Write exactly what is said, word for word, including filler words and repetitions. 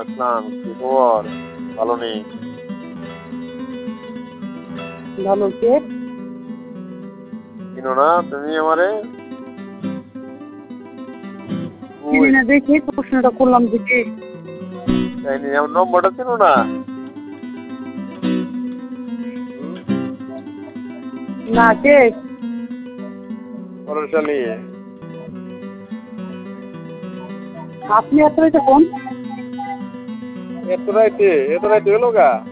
আসলাম, কি খবর? ভালো নেই। ভালো কে? চিনো না তুমি আমারে? চিনি ওই না দেখি প্রশ্নটা করলাম দেখি। তাইনি আমার নম্বরটা চিনো না? হুম? না কে? পরশালী। আপনি এত রাইতে ফোন? এত রাইতে এত রাইতে হলো গা?